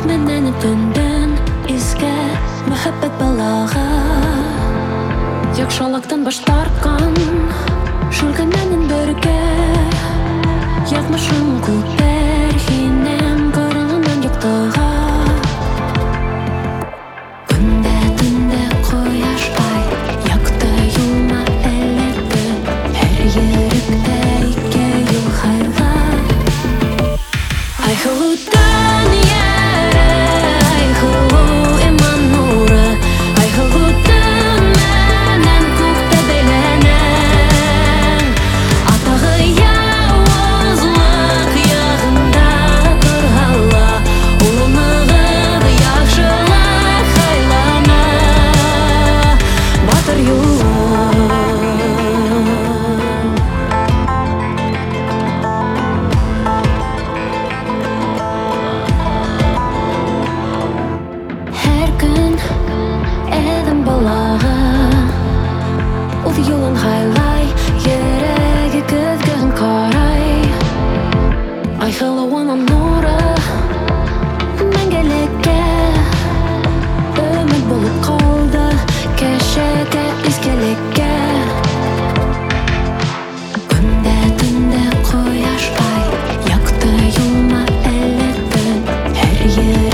Менен түндөн изге мөхәббәт балага Якшалыктан баш тарткан Шүлгәннән бергә Язмышым күпер һинем Караңнан яктыга Көндә төндә кояштай Якты юлма әлләде Һәр йөрәктә ике юл хайла Айхылу дөнья Айхылу иман нуры Айхылу төменнән күктә бәйләнәң Атағы явызлык ягында торһала Улыныгып яхшылык хайлана Батыр юлы Һәр көн әдәм балага Ул юлын хайлай, йөрәге көзгән карай Айхылуының нуры мәңгелеккә Өмет булып калды кәшәгә изгелеккә Көндә төндә кояштай Якты юлма әлләде һәр